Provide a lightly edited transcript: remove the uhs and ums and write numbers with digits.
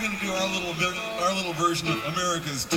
going to do our little version of America's